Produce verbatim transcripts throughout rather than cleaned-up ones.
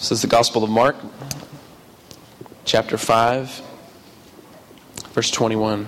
This is the Gospel of Mark, chapter five, verse twenty-one.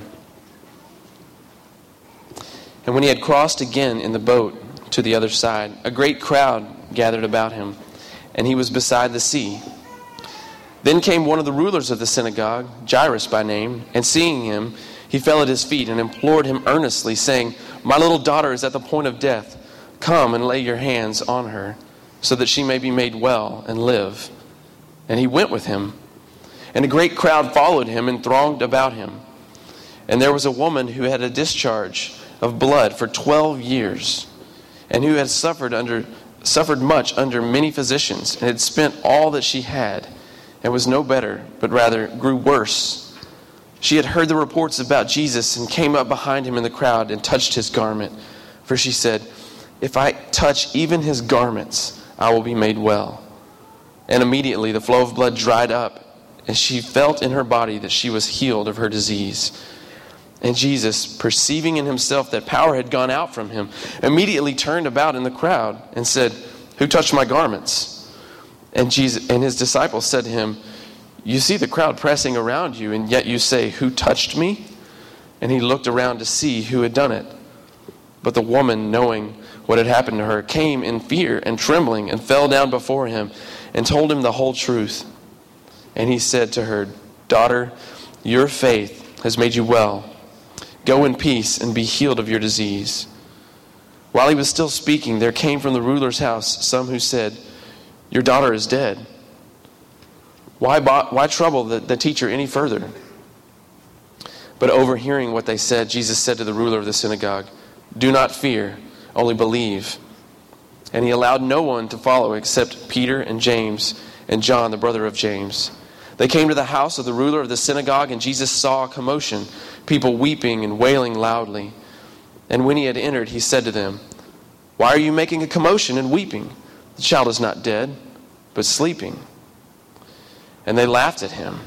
And when he had crossed again in the boat to the other side, a great crowd gathered about him, and he was beside the sea. Then came one of the rulers of the synagogue, Jairus by name, and seeing him, he fell at his feet and implored him earnestly, saying, "My little daughter is at the point of death. Come and lay your hands on her, so that she may be made well and live." And he went with him. And a great crowd followed him and thronged about him. And there was a woman who had a discharge of blood for twelve years, and who had suffered under suffered much under many physicians, and had spent all that she had, and was no better, but rather grew worse. She had heard the reports about Jesus, and came up behind him in the crowd, and touched his garment. For she said, "If I touch even his garments, I will be made well." And immediately the flow of blood dried up, and she felt in her body that she was healed of her disease. And Jesus, perceiving in himself that power had gone out from him, immediately turned about in the crowd and said, "Who touched my garments?" And Jesus and his disciples said to him, "You see the crowd pressing around you, and yet you say, 'Who touched me?'" And he looked around to see who had done it. But the woman, knowing what had happened to her, came in fear and trembling, and fell down before him, and told him the whole truth. And he said to her, "Daughter, your faith has made you well. Go in peace and be healed of your disease." While he was still speaking, there came from the ruler's house some who said, "Your daughter is dead. Why, why trouble the, the teacher any further?" But overhearing what they said, Jesus said to the ruler of the synagogue, "Do not fear, only believe." And he allowed no one to follow except Peter and James and John, the brother of James. They came to the house of the ruler of the synagogue, and Jesus saw a commotion, people weeping and wailing loudly. And when he had entered, he said to them, "Why are you making a commotion and weeping? The child is not dead, but sleeping." And they laughed at him.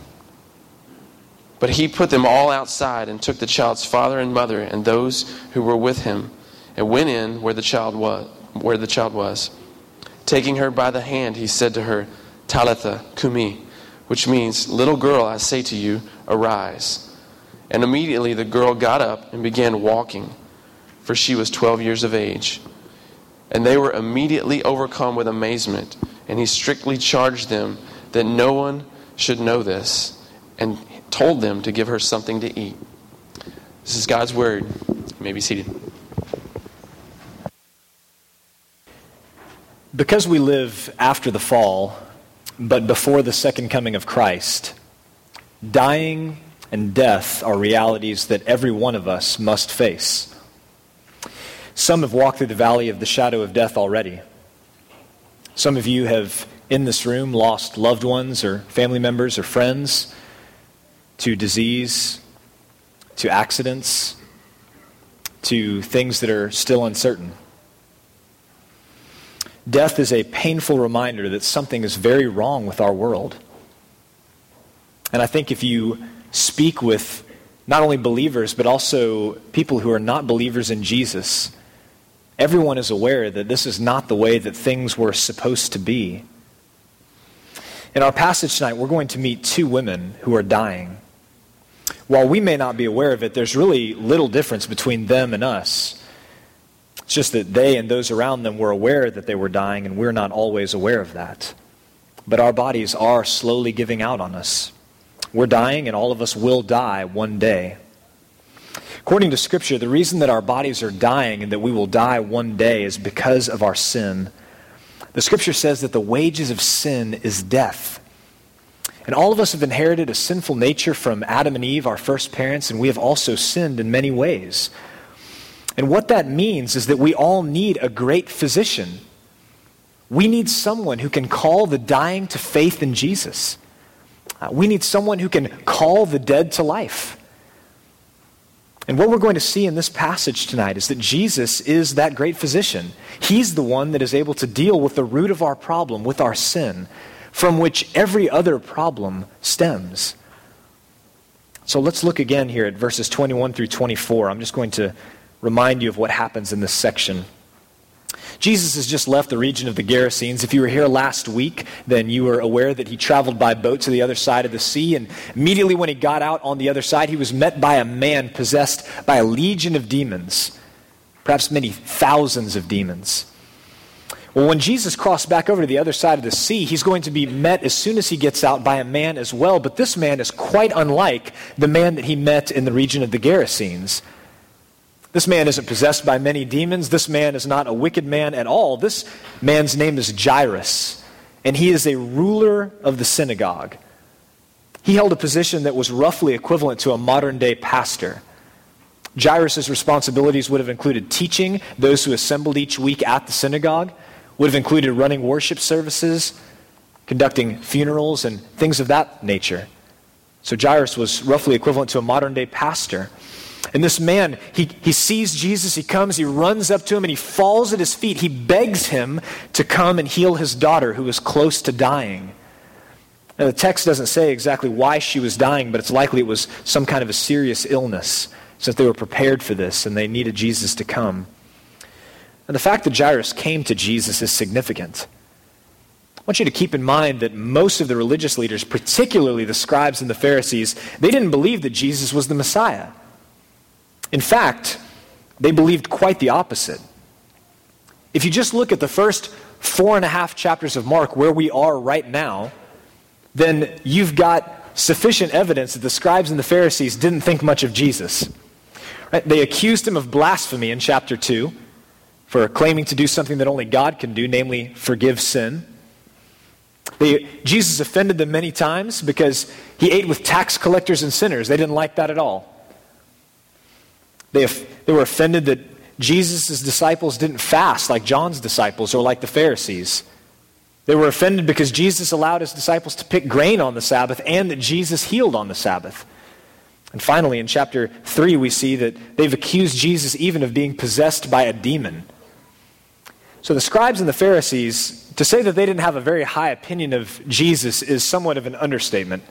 But he put them all outside, and took the child's father and mother and those who were with him, and went in where the child was. Where the child was. Taking her by the hand, he said to her, "Talitha cumi," which means, "Little girl, I say to you, arise." And immediately the girl got up and began walking, for she was twelve years of age. And they were immediately overcome with amazement, and he strictly charged them that no one should know this, and told them to give her something to eat. This is God's word. You may be seated. Because we live after the fall, but before the second coming of Christ, dying and death are realities that every one of us must face. Some have walked through the valley of the shadow of death already. Some of you have, in this room, lost loved ones or family members or friends to disease, to accidents, to things that are still uncertain. Death is a painful reminder that something is very wrong with our world. And I think if you speak with not only believers, but also people who are not believers in Jesus, everyone is aware that this is not the way that things were supposed to be. In our passage tonight, we're going to meet two women who are dying. While we may not be aware of it, there's really little difference between them and us. It's just that they and those around them were aware that they were dying, and we're not always aware of that. But our bodies are slowly giving out on us. We're dying, and all of us will die one day. According to Scripture, the reason that our bodies are dying and that we will die one day is because of our sin. The Scripture says that the wages of sin is death. And all of us have inherited a sinful nature from Adam and Eve, our first parents, and we have also sinned in many ways. And what that means is that we all need a great physician. We need someone who can call the dying to faith in Jesus. Uh, we need someone who can call the dead to life. And what we're going to see in this passage tonight is that Jesus is that great physician. He's the one that is able to deal with the root of our problem, with our sin, from which every other problem stems. So let's look again here at verses twenty-one through twenty-four. I'm just going to remind you of what happens in this section. Jesus has just left the region of the Gerasenes. If you were here last week, then you were aware that he traveled by boat to the other side of the sea, and immediately when he got out on the other side, he was met by a man possessed by a legion of demons, perhaps many thousands of demons. Well, when Jesus crossed back over to the other side of the sea, he's going to be met as soon as he gets out by a man as well, but this man is quite unlike the man that he met in the region of the Gerasenes. This man isn't possessed by many demons. This man is not a wicked man at all. This man's name is Jairus, and he is a ruler of the synagogue. He held a position that was roughly equivalent to a modern-day pastor. Jairus' responsibilities would have included teaching those who assembled each week at the synagogue, would have included running worship services, conducting funerals, and things of that nature. So Jairus was roughly equivalent to a modern-day pastor. And this man, he, he sees Jesus, he comes, he runs up to him, and he falls at his feet. He begs him to come and heal his daughter, who is close to dying. Now, the text doesn't say exactly why she was dying, but it's likely it was some kind of a serious illness, since they were prepared for this and they needed Jesus to come. And the fact that Jairus came to Jesus is significant. I want you to keep in mind that most of the religious leaders, particularly the scribes and the Pharisees, they didn't believe that Jesus was the Messiah. In fact, they believed quite the opposite. If you just look at the first four and a half chapters of Mark, where we are right now, then you've got sufficient evidence that the scribes and the Pharisees didn't think much of Jesus. Right? They accused him of blasphemy in chapter two for claiming to do something that only God can do, namely forgive sin. They, Jesus offended them many times because he ate with tax collectors and sinners. They didn't like that at all. They, they were offended that Jesus' disciples didn't fast like John's disciples or like the Pharisees. They were offended because Jesus allowed his disciples to pick grain on the Sabbath and that Jesus healed on the Sabbath. And finally, in chapter three, we see that they've accused Jesus even of being possessed by a demon. So the scribes and the Pharisees, to say that they didn't have a very high opinion of Jesus is somewhat of an understatement.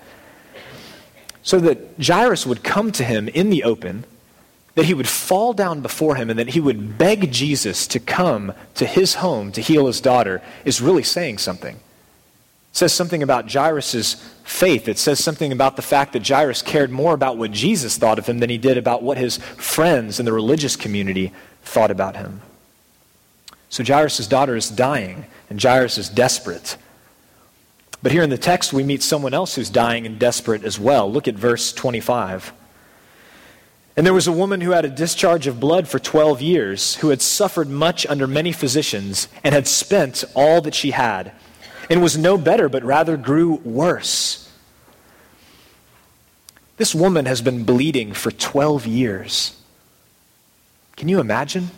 So that Jairus would come to him in the open, that he would fall down before him, and that he would beg Jesus to come to his home to heal his daughter is really saying something. It says something about Jairus' faith. It says something about the fact that Jairus cared more about what Jesus thought of him than he did about what his friends in the religious community thought about him. So Jairus' daughter is dying, and Jairus is desperate. But here in the text, we meet someone else who's dying and desperate as well. Look at verse twenty-five. And there was a woman who had a discharge of blood for twelve years, who had suffered much under many physicians, and had spent all that she had, and was no better, but rather grew worse. This woman has been bleeding for twelve years. Can you imagine?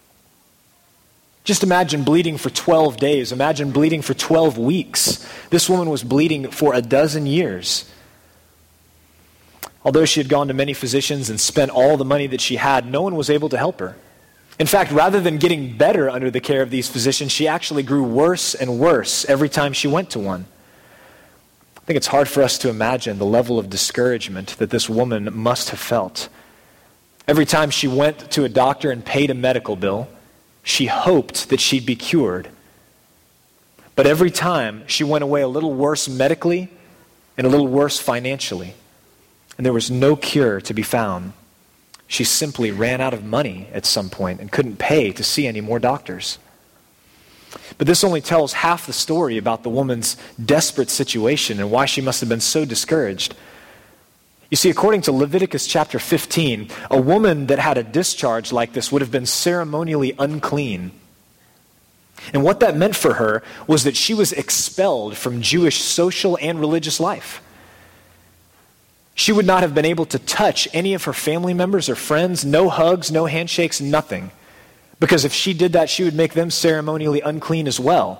Just imagine bleeding for twelve days. Imagine bleeding for twelve weeks. This woman was bleeding for a dozen years. Although she had gone to many physicians and spent all the money that she had, no one was able to help her. In fact, rather than getting better under the care of these physicians, she actually grew worse and worse every time she went to one. I think it's hard for us to imagine the level of discouragement that this woman must have felt. Every time she went to a doctor and paid a medical bill, she hoped that she'd be cured. But every time she went away a little worse medically and a little worse financially. And there was no cure to be found. She simply ran out of money at some point and couldn't pay to see any more doctors. But this only tells half the story about the woman's desperate situation and why she must have been so discouraged. You see, according to Leviticus chapter fifteen, a woman that had a discharge like this would have been ceremonially unclean. And what that meant for her was that she was expelled from Jewish social and religious life. She would not have been able to touch any of her family members or friends, no hugs, no handshakes, nothing. Because if she did that, she would make them ceremonially unclean as well.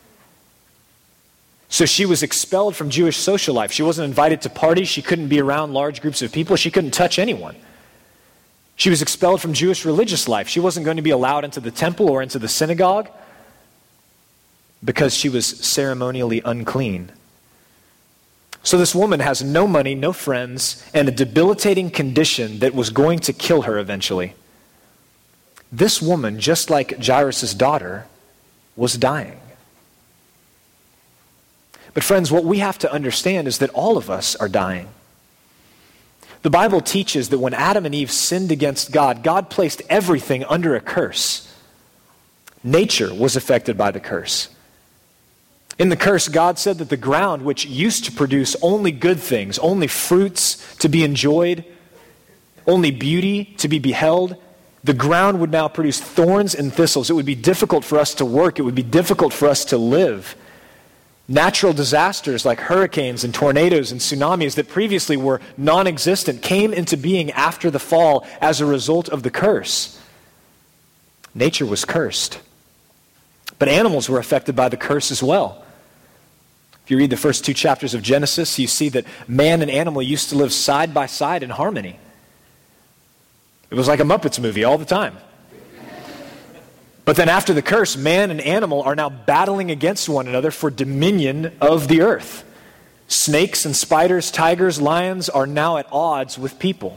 So she was expelled from Jewish social life. She wasn't invited to parties. She couldn't be around large groups of people. She couldn't touch anyone. She was expelled from Jewish religious life. She wasn't going to be allowed into the temple or into the synagogue because she was ceremonially unclean. So this woman has no money, no friends, and a debilitating condition that was going to kill her eventually. this woman, just like Jairus' daughter, was dying. But friends, what we have to understand is that all of us are dying. The Bible teaches that when Adam and Eve sinned against God, God placed everything under a curse. Nature was affected by the curse. In the curse, God said that the ground, which used to produce only good things, only fruits to be enjoyed, only beauty to be beheld, the ground would now produce thorns and thistles. It would be difficult for us to work. It would be difficult for us to live. Natural disasters like hurricanes and tornadoes and tsunamis that previously were non-existent came into being after the fall as a result of the curse. Nature was cursed. But animals were affected by the curse as well. If you read the first two chapters of Genesis, you see that man and animal used to live side by side in harmony. It was like a Muppets movie all the time. But then after the curse, man and animal are now battling against one another for dominion of the earth. Snakes and spiders, tigers, lions are now at odds with people.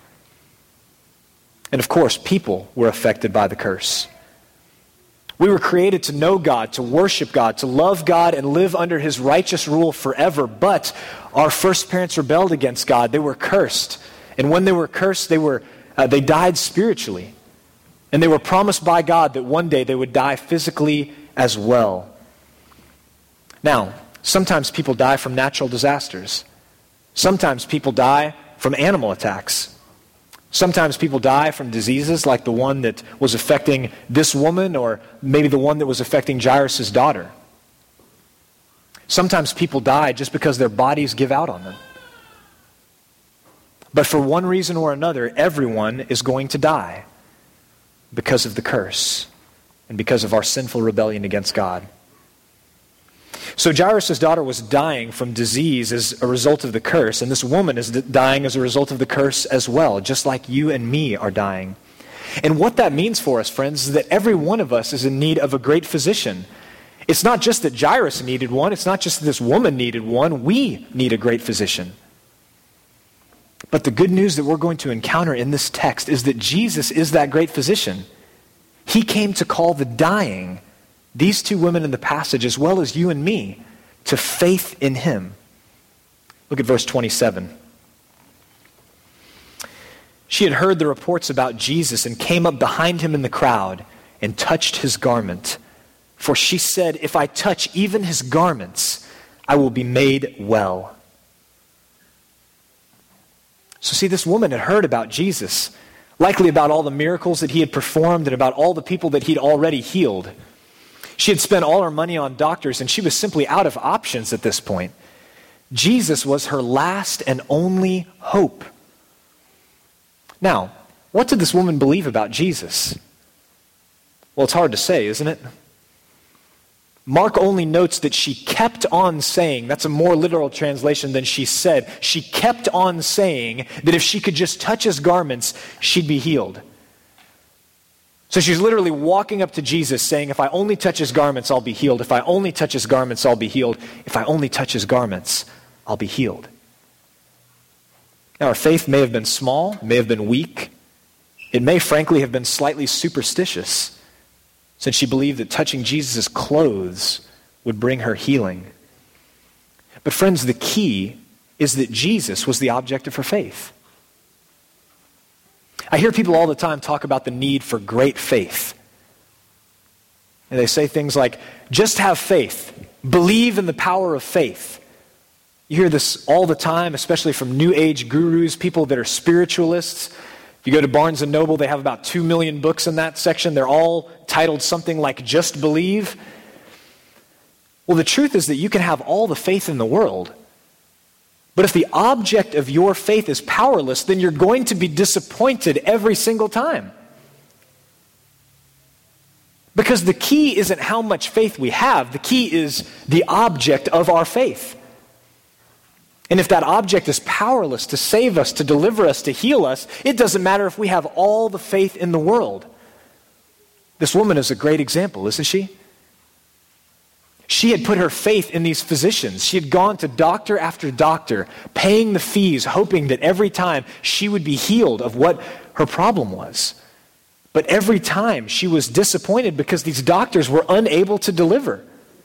And of course, people were affected by the curse. We were created to know God, to worship God, to love God, and live under His righteous rule forever. But our first parents rebelled against God. They were cursed. And when they were cursed, they were uh, they died spiritually. And they were promised by God that one day they would die physically as well. Now, sometimes people die from natural disasters. Sometimes people die from animal attacks. Sometimes people die from diseases like the one that was affecting this woman, or maybe the one that was affecting Jairus' daughter. Sometimes people die just because their bodies give out on them. But for one reason or another, everyone is going to die because of the curse and because of our sinful rebellion against God. So Jairus' daughter was dying from disease as a result of the curse, and this woman is dying as a result of the curse as well, just like you and me are dying. And what that means for us, friends, is that every one of us is in need of a great physician. It's not just that Jairus needed one, it's not just that this woman needed one, we need a great physician. But the good news that we're going to encounter in this text is that Jesus is that great physician. He came to call the dying, these two women in the passage, as well as you and me, to faith in Him. Look at verse twenty-seven. She had heard the reports about Jesus and came up behind Him in the crowd and touched His garment. For she said, "If I touch even His garments, I will be made well." So see, this woman had heard about Jesus, likely about all the miracles that He had performed and about all the people that He'd already healed. She had spent all her money on doctors, and she was simply out of options at this point. Jesus was her last and only hope. Now, what did this woman believe about Jesus? Well, it's hard to say, isn't it? Mark only notes that she kept on saying, that's a more literal translation than she said, she kept on saying that if she could just touch His garments, she'd be healed. So she's literally walking up to Jesus saying, if I only touch His garments, I'll be healed. If I only touch His garments, I'll be healed. If I only touch His garments, I'll be healed. Now, her faith may have been small, may have been weak. It may, frankly, have been slightly superstitious, since she believed that touching Jesus' clothes would bring her healing. But friends, the key is that Jesus was the object of her faith. I hear people all the time talk about the need for great faith. And they say things like, just have faith. Believe in the power of faith. You hear this all the time, especially from New Age gurus, people that are spiritualists. If you go to Barnes and Noble, they have about two million books in that section. They're all titled something like Just Believe. Well, the truth is that you can have all the faith in the world, but if the object of your faith is powerless, then you're going to be disappointed every single time. Because the key isn't how much faith we have. The key is the object of our faith. And if that object is powerless to save us, to deliver us, to heal us, it doesn't matter if we have all the faith in the world. This woman is a great example, isn't she? She had put her faith in these physicians. She had gone to doctor after doctor, paying the fees, hoping that every time she would be healed of what her problem was. But every time she was disappointed because these doctors were unable to deliver.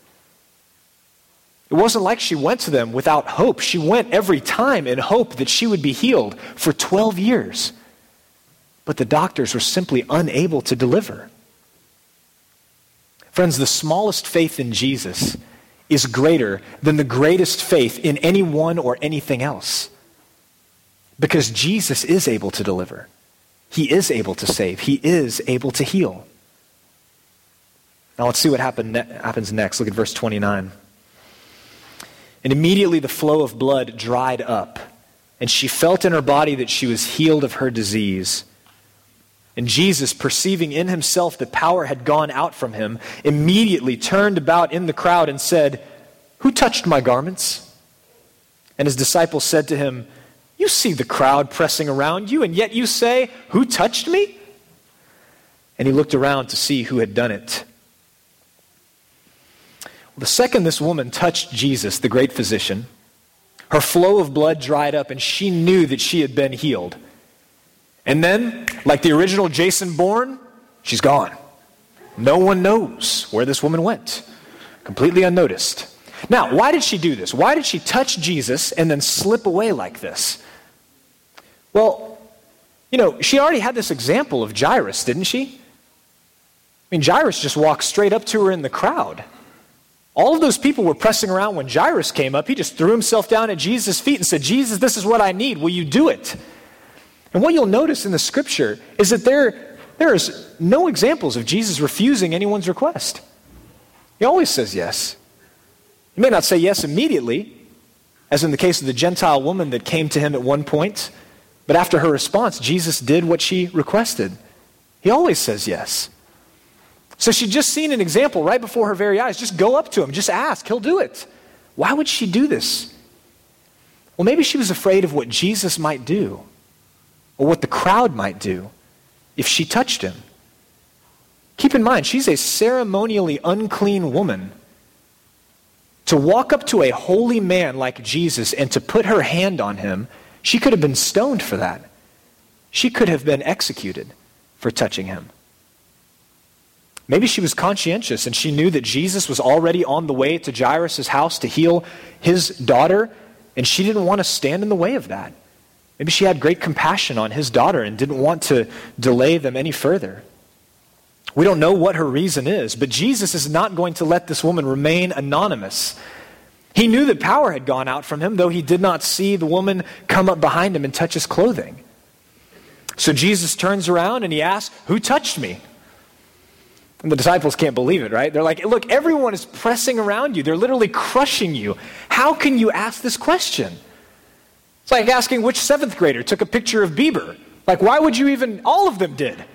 It wasn't like she went to them without hope. She went every time in hope that she would be healed for twelve years. But the doctors were simply unable to deliver. Friends, the smallest faith in Jesus is greater than the greatest faith in anyone or anything else. Because Jesus is able to deliver. He is able to save. He is able to heal. Now let's see what happen ne- happens next. Look at verse twenty-nine. And immediately the flow of blood dried up, and she felt in her body that she was healed of her disease. And Jesus, perceiving in himself that power had gone out from him, immediately turned about in the crowd and said, "Who touched my garments?" And his disciples said to him, "You see the crowd pressing around you, and yet you say, 'Who touched me?'" And he looked around to see who had done it. Well, the second this woman touched Jesus, the great physician, her flow of blood dried up, and she knew that she had been healed. And then, like the original Jason Bourne, she's gone. No one knows where this woman went. Completely unnoticed. Now, why did she do this? Why did she touch Jesus and then slip away like this? Well, you know, she already had this example of Jairus, didn't she? I mean, Jairus just walked straight up to her in the crowd. All of those people were pressing around when Jairus came up. He just threw himself down at Jesus' feet and said, "Jesus, this is what I need. Will you do it?" And what you'll notice in the scripture is that there, there is no examples of Jesus refusing anyone's request. He always says yes. He may not say yes immediately, as in the case of the Gentile woman that came to him at one point, but after her response, Jesus did what she requested. He always says yes. So she'd just seen an example right before her very eyes. Just go up to him, just ask, he'll do it. Why would she do this? Well, maybe she was afraid of what Jesus might do, or what the crowd might do if she touched him. Keep in mind, she's a ceremonially unclean woman. To walk up to a holy man like Jesus and to put her hand on him, she could have been stoned for that. She could have been executed for touching him. Maybe she was conscientious and she knew that Jesus was already on the way to Jairus' house to heal his daughter, and she didn't want to stand in the way of that. Maybe she had great compassion on his daughter and didn't want to delay them any further. We don't know what her reason is, but Jesus is not going to let this woman remain anonymous. He knew that power had gone out from him, though he did not see the woman come up behind him and touch his clothing. So Jesus turns around and he asks, "Who touched me?" And the disciples can't believe it, right? They're like, "Look, everyone is pressing around you. They're literally crushing you. How can you ask this question?" It's like asking which seventh grader took a picture of Bieber. Like, why would you even, all of them did.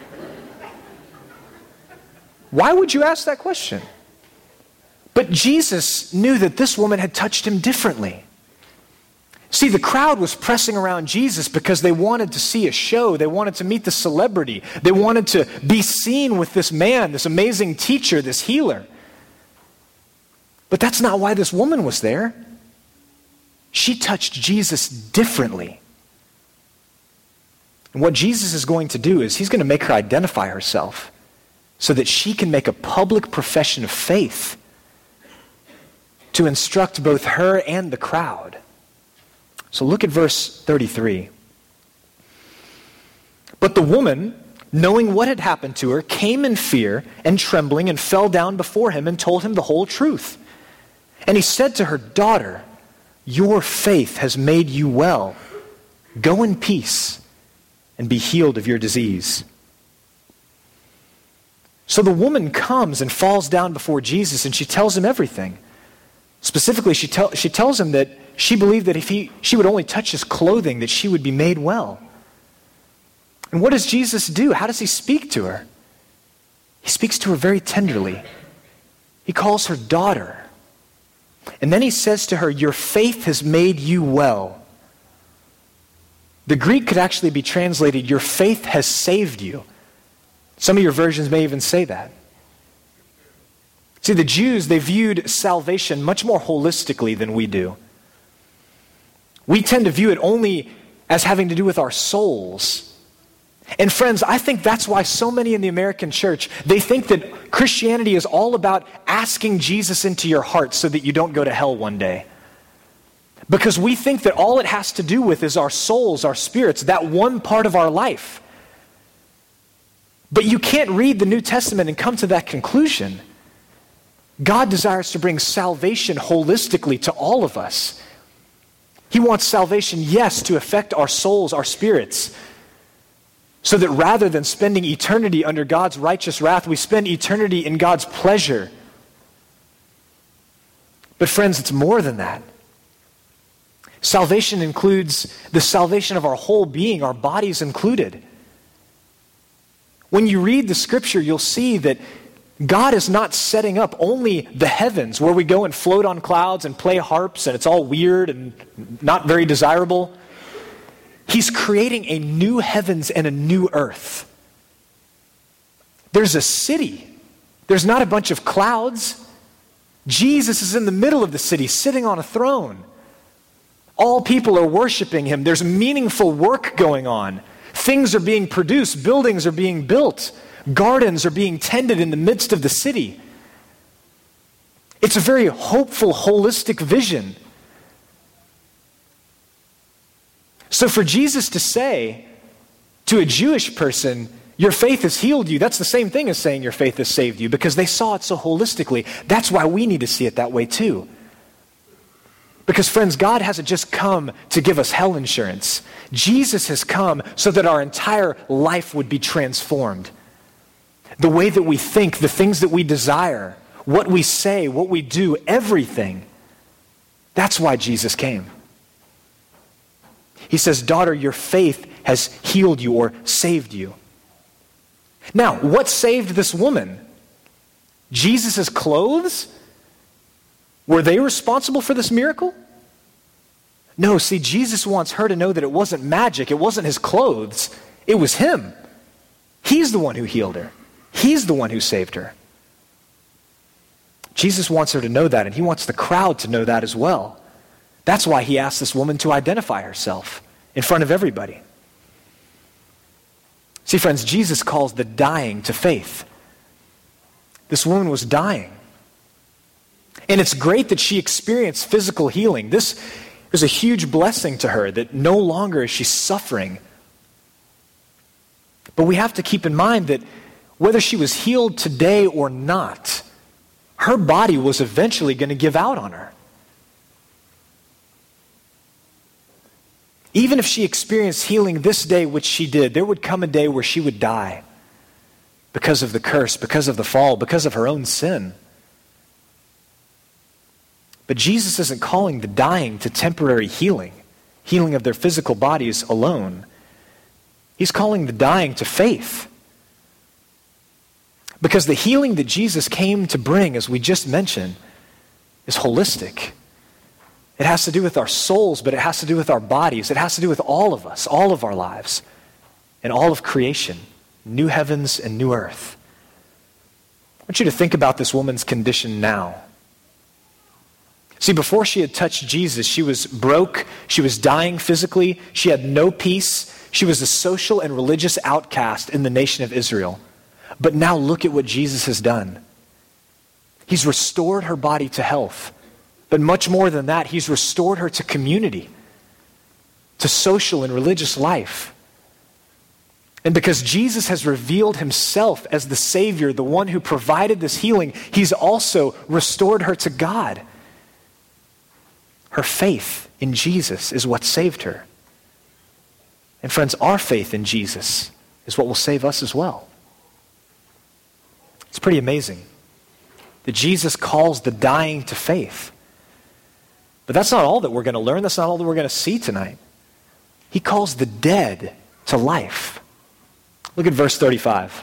Why would you ask that question? But Jesus knew that this woman had touched him differently. See, the crowd was pressing around Jesus because they wanted to see a show. They wanted to meet the celebrity. They wanted to be seen with this man, this amazing teacher, this healer. But that's not why this woman was there. She touched Jesus differently. And what Jesus is going to do is he's going to make her identify herself so that she can make a public profession of faith to instruct both her and the crowd. So look at verse thirty-three. But the woman, knowing what had happened to her, came in fear and trembling and fell down before him and told him the whole truth. And he said to her, "Daughter, your faith has made you well. Go in peace and be healed of your disease." So the woman comes and falls down before Jesus and she tells him everything. Specifically, she, tell, she tells him that she believed that if he, she would only touch his clothing, that she would be made well. And what does Jesus do? How does he speak to her? He speaks to her very tenderly. He calls her daughter. And then he says to her, "Your faith has made you well." The Greek could actually be translated, "Your faith has saved you." Some of your versions may even say that. See, the Jews, they viewed salvation much more holistically than we do. We tend to view it only as having to do with our souls. And friends, I think that's why so many in the American church, they think that Christianity is all about asking Jesus into your heart so that you don't go to hell one day. Because we think that all it has to do with is our souls, our spirits, that one part of our life. But you can't read the New Testament and come to that conclusion. God desires to bring salvation holistically to all of us. He wants salvation, yes, to affect our souls, our spirits, so that rather than spending eternity under God's righteous wrath, we spend eternity in God's pleasure. But friends, it's more than that. Salvation includes the salvation of our whole being, our bodies included. When you read the scripture, you'll see that God is not setting up only the heavens where we go and float on clouds and play harps and it's all weird and not very desirable. He's creating a new heavens and a new earth. There's a city. There's not a bunch of clouds. Jesus is in the middle of the city, sitting on a throne. All people are worshiping him. There's meaningful work going on. Things are being produced. Buildings are being built. Gardens are being tended in the midst of the city. It's a very hopeful, holistic vision. So for Jesus to say to a Jewish person, your faith has healed you, that's the same thing as saying your faith has saved you, because they saw it so holistically. That's why we need to see it that way too. Because friends, God hasn't just come to give us hell insurance. Jesus has come so that our entire life would be transformed. The way that we think, the things that we desire, what we say, what we do, everything. That's why Jesus came. He says, daughter, your faith has healed you or saved you. Now, what saved this woman? Jesus' clothes? Were they responsible for this miracle? No, see, Jesus wants her to know that it wasn't magic. It wasn't his clothes. It was him. He's the one who healed her. He's the one who saved her. Jesus wants her to know that, and he wants the crowd to know that as well. That's why he asked this woman to identify herself in front of everybody. See, friends, Jesus calls the dying to faith. This woman was dying. And it's great that she experienced physical healing. This is a huge blessing to her, that no longer is she suffering. But we have to keep in mind that whether she was healed today or not, her body was eventually going to give out on her. Even if she experienced healing this day, which she did, there would come a day where she would die because of the curse, because of the fall, because of her own sin. But Jesus isn't calling the dying to temporary healing, healing of their physical bodies alone. He's calling the dying to faith. Because the healing that Jesus came to bring, as we just mentioned, is holistic. It has to do with our souls, but it has to do with our bodies. It has to do with all of us, all of our lives, and all of creation, new heavens and new earth. I want you to think about this woman's condition now. See, before she had touched Jesus, she was broke, she was dying physically, she had no peace, she was a social and religious outcast in the nation of Israel. But now look at what Jesus has done. He's restored her body to health. But much more than that, he's restored her to community, to social and religious life. And because Jesus has revealed himself as the Savior, the one who provided this healing, he's also restored her to God. Her faith in Jesus is what saved her. And friends, our faith in Jesus is what will save us as well. It's pretty amazing that Jesus calls the dying to faith. But that's not all that we're going to learn. That's not all that we're going to see tonight. He calls the dead to life. Look at verse thirty-five.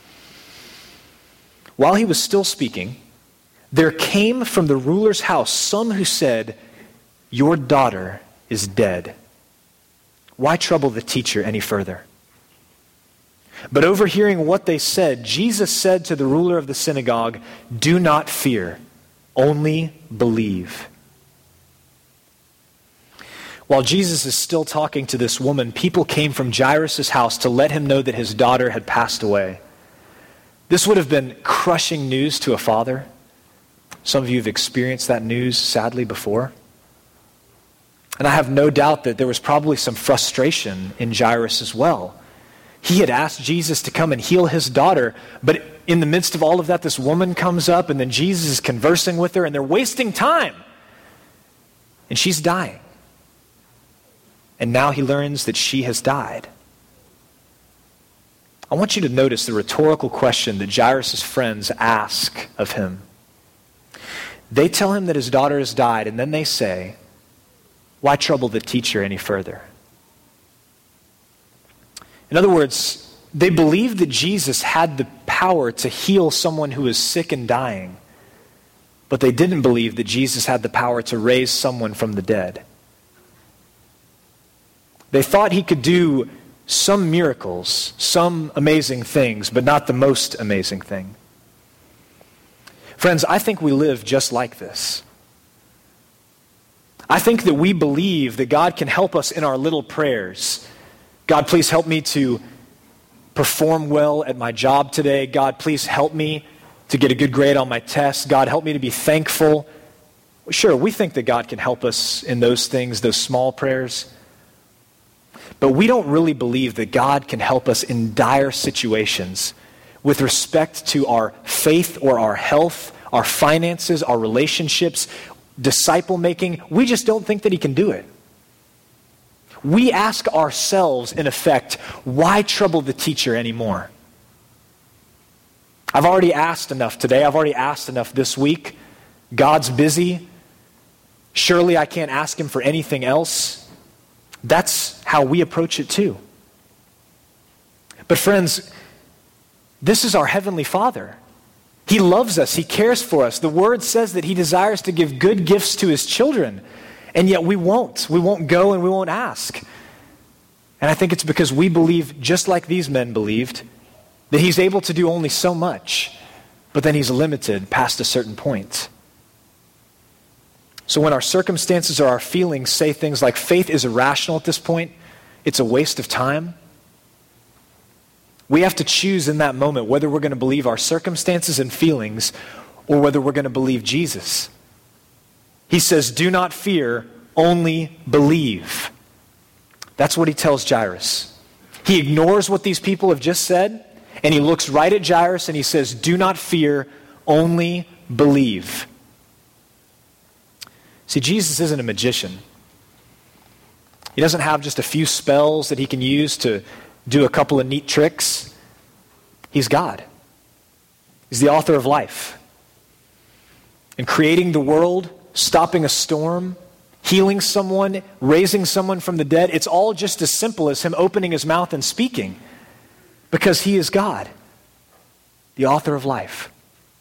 While he was still speaking, there came from the ruler's house some who said, "Your daughter is dead. Why trouble the teacher any further?" But overhearing what they said, Jesus said to the ruler of the synagogue, "Do not fear, only believe." While Jesus is still talking to this woman, people came from Jairus' house to let him know that his daughter had passed away. This would have been crushing news to a father. Some of you have experienced that news, sadly, before. And I have no doubt that there was probably some frustration in Jairus as well. He had asked Jesus to come and heal his daughter, but in the midst of all of that, this woman comes up, and then Jesus is conversing with her, and they're wasting time. And she's dying. And now he learns that she has died. I want you to notice the rhetorical question that Jairus' friends ask of him. They tell him that his daughter has died, and then they say, "Why trouble the teacher any further?" In other words, they believed that Jesus had the power to heal someone who was sick and dying, but they didn't believe that Jesus had the power to raise someone from the dead. They thought he could do some miracles, some amazing things, but not the most amazing thing. Friends, I think we live just like this. I think that we believe that God can help us in our little prayers. God, please help me to perform well at my job today. God, please help me to get a good grade on my test. God, help me to be thankful. Sure, we think that God can help us in those things, those small prayers. But we don't really believe that God can help us in dire situations with respect to our faith or our health, our finances, our relationships, disciple making. We just don't think that he can do it. We ask ourselves, in effect, why trouble the teacher anymore? I've already asked enough today. I've already asked enough this week. God's busy. Surely I can't ask him for anything else. That's how we approach it too. But friends, this is our Heavenly Father. He loves us. He cares for us. The Word says that he desires to give good gifts to his children. And yet we won't. We won't go and we won't ask. And I think it's because we believe, just like these men believed, that he's able to do only so much, but then he's limited past a certain point. So when our circumstances or our feelings say things like faith is irrational at this point, it's a waste of time, we have to choose in that moment whether we're going to believe our circumstances and feelings or whether we're going to believe Jesus. He says, do not fear, only believe. That's what he tells Jairus. He ignores what these people have just said, and he looks right at Jairus and he says, do not fear, only believe. See, Jesus isn't a magician. He doesn't have just a few spells that he can use to do a couple of neat tricks. He's God. He's the author of life. And creating the world, stopping a storm, healing someone, raising someone from the dead, it's all just as simple as him opening his mouth and speaking, because he is God, the author of life.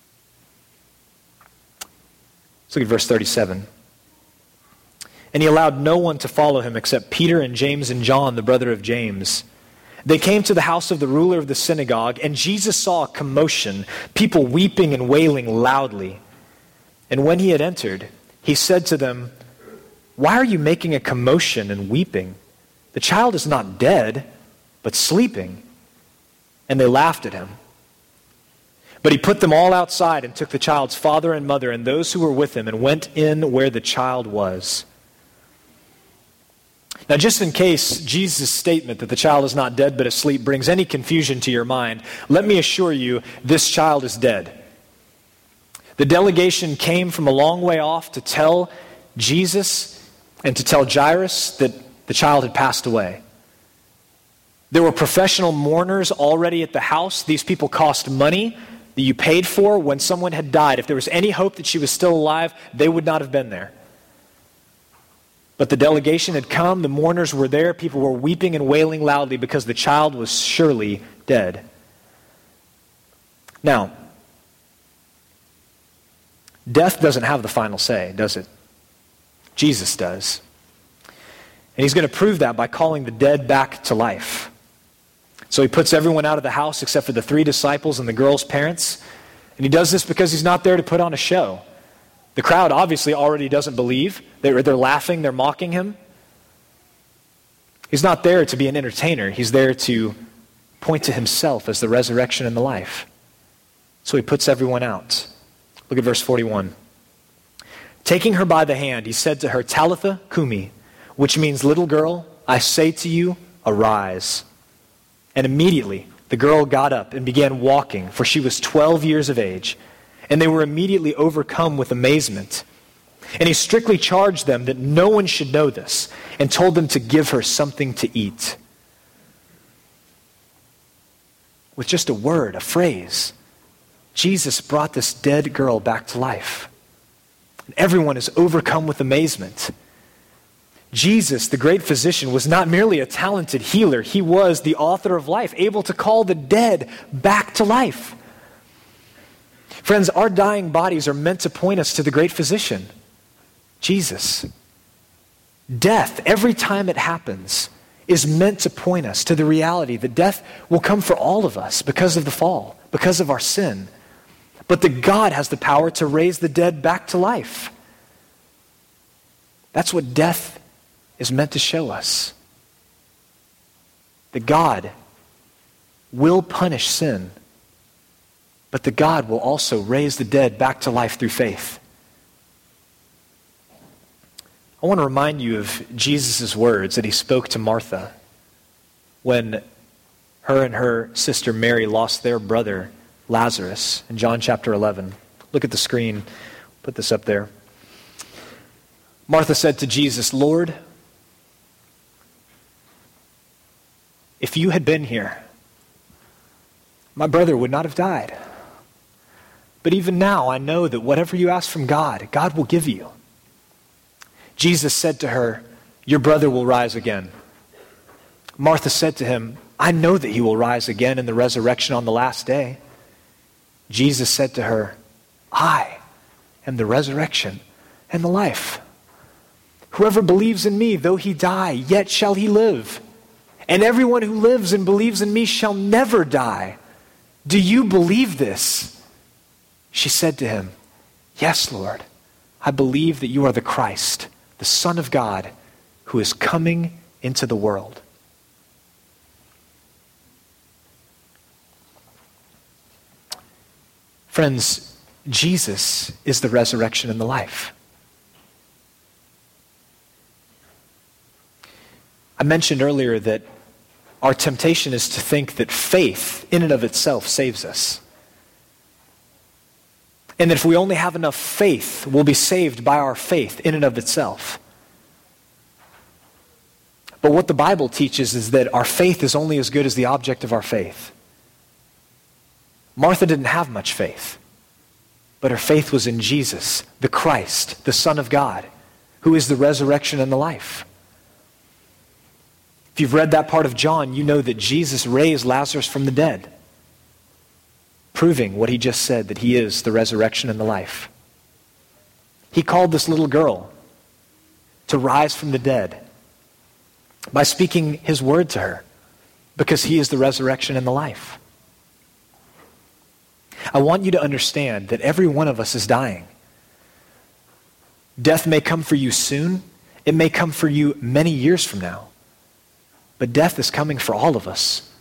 Let's look at verse thirty-seven. And he allowed no one to follow him except Peter and James and John, the brother of James. They came to the house of the ruler of the synagogue, and Jesus saw a commotion, people weeping and wailing loudly. And when he had entered, he said to them, "Why are you making a commotion and weeping? The child is not dead, but sleeping." And they laughed at him. But he put them all outside and took the child's father and mother and those who were with him and went in where the child was. Now, just in case Jesus' statement that the child is not dead but asleep brings any confusion to your mind, let me assure you, this child is dead. The delegation came from a long way off to tell Jesus and to tell Jairus that the child had passed away. There were professional mourners already at the house. These people cost money that you paid for when someone had died. If there was any hope that she was still alive, they would not have been there. But the delegation had come, the mourners were there, people were weeping and wailing loudly because the child was surely dead. Now, death doesn't have the final say, does it? Jesus does. And he's going to prove that by calling the dead back to life. So he puts everyone out of the house except for the three disciples and the girl's parents. And he does this because he's not there to put on a show. The crowd obviously already doesn't believe. They're, they're laughing, they're mocking him. He's not there to be an entertainer. He's there to point to himself as the resurrection and the life. So he puts everyone out. Look at verse forty-one. Taking her by the hand, he said to her, Talitha Kumi, which means, little girl, I say to you, arise. And immediately the girl got up and began walking, for she was twelve years of age. And they were immediately overcome with amazement. And he strictly charged them that no one should know this, and told them to give her something to eat. With just a word, a phrase, Jesus brought this dead girl back to life. And everyone is overcome with amazement. Jesus, the great physician, was not merely a talented healer. He was the author of life, able to call the dead back to life. Friends, our dying bodies are meant to point us to the great physician, Jesus. Death, every time it happens, is meant to point us to the reality that death will come for all of us because of the fall, because of our sin. But that God has the power to raise the dead back to life. That's what death is meant to show us. That God will punish sin, but that God will also raise the dead back to life through faith. I want to remind you of Jesus' words that he spoke to Martha when her and her sister Mary lost their brother Lazarus in John chapter eleven. Look at the screen. Put this up there. Martha said to Jesus, Lord, if you had been here, my brother would not have died. But even now I know that whatever you ask from God, God will give you. Jesus said to her, your brother will rise again. Martha said to him, I know that he will rise again in the resurrection on the last day. Jesus said to her, I am the resurrection and the life. Whoever believes in me, though he die, yet shall he live. And everyone who lives and believes in me shall never die. Do you believe this? She said to him, yes, Lord. I believe that you are the Christ, the Son of God, who is coming into the world. Friends, Jesus is the resurrection and the life. I mentioned earlier that our temptation is to think that faith in and of itself saves us. And that if we only have enough faith, we'll be saved by our faith in and of itself. But what the Bible teaches is that our faith is only as good as the object of our faith. Martha didn't have much faith, but her faith was in Jesus, the Christ, the Son of God, who is the resurrection and the life. If you've read that part of John, you know that Jesus raised Lazarus from the dead, proving what he just said, that he is the resurrection and the life. He called this little girl to rise from the dead by speaking his word to her, because he is the resurrection and the life. I want you to understand that every one of us is dying. Death may come for you soon. It may come for you many years from now. But death is coming for all of us.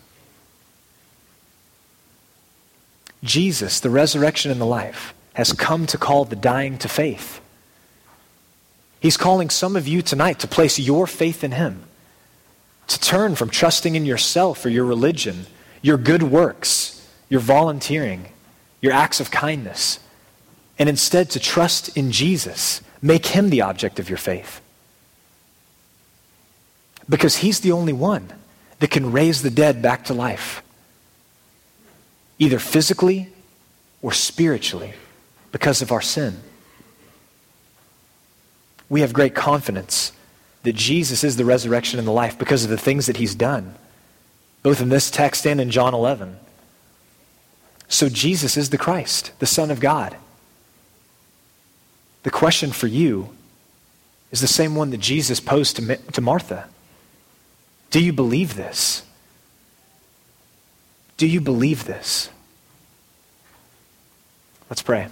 Jesus, the resurrection and the life, has come to call the dying to faith. He's calling some of you tonight to place your faith in him, to turn from trusting in yourself or your religion, your good works, your volunteering, your acts of kindness, and instead to trust in Jesus. Make him the object of your faith. Because he's the only one that can raise the dead back to life, either physically or spiritually, because of our sin. We have great confidence that Jesus is the resurrection and the life because of the things that he's done, both in this text and in John eleven. So Jesus is the Christ, the Son of God. The question for you is the same one that Jesus posed to, to Martha. Do you believe this? Do you believe this? Let's pray.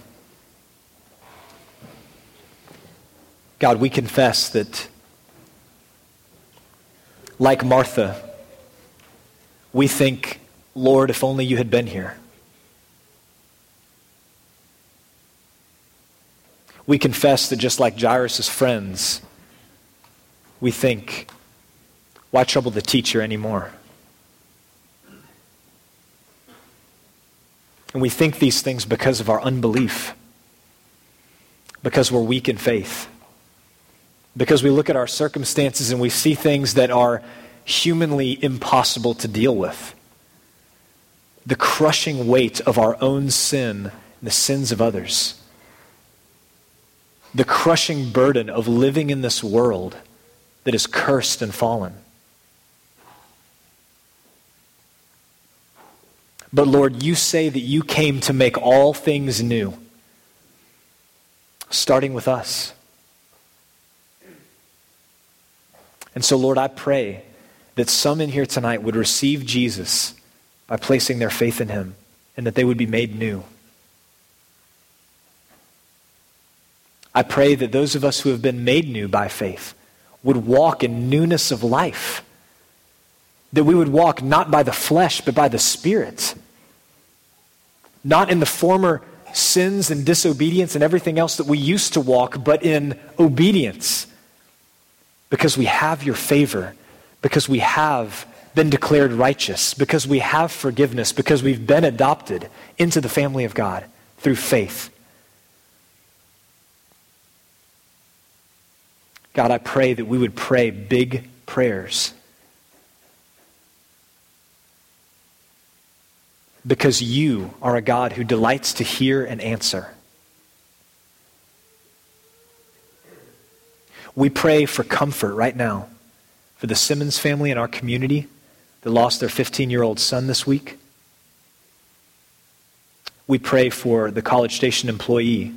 God, we confess that like Martha, we think, Lord, if only you had been here. We confess that just like Jairus' friends, we think, why trouble the teacher anymore? And we think these things because of our unbelief, because we're weak in faith, because we look at our circumstances and we see things that are humanly impossible to deal with. The crushing weight of our own sin and the sins of others. The crushing burden of living in this world that is cursed and fallen. But Lord, you say that you came to make all things new, starting with us. And so, Lord, I pray that some in here tonight would receive Jesus by placing their faith in him, and that they would be made new. I pray that those of us who have been made new by faith would walk in newness of life. That we would walk not by the flesh, but by the Spirit. Not in the former sins and disobedience and everything else that we used to walk, but in obedience. Because we have your favor, because we have been declared righteous, because we have forgiveness, because we've been adopted into the family of God through faith. God, I pray that we would pray big prayers. Because you are a God who delights to hear and answer. We pray for comfort right now for the Simmons family in our community that lost their fifteen-year-old son this week. We pray for the College Station employee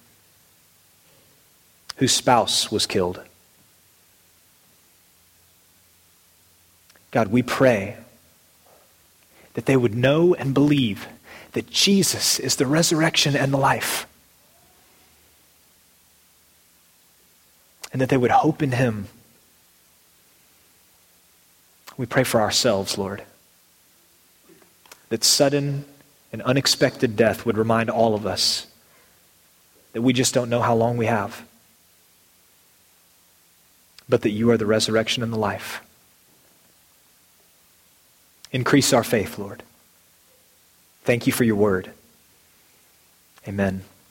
whose spouse was killed. God, we pray that they would know and believe that Jesus is the resurrection and the life. And that they would hope in him. We pray for ourselves, Lord, that sudden and unexpected death would remind all of us that we just don't know how long we have, but that you are the resurrection and the life. Increase our faith, Lord. Thank you for your word. Amen.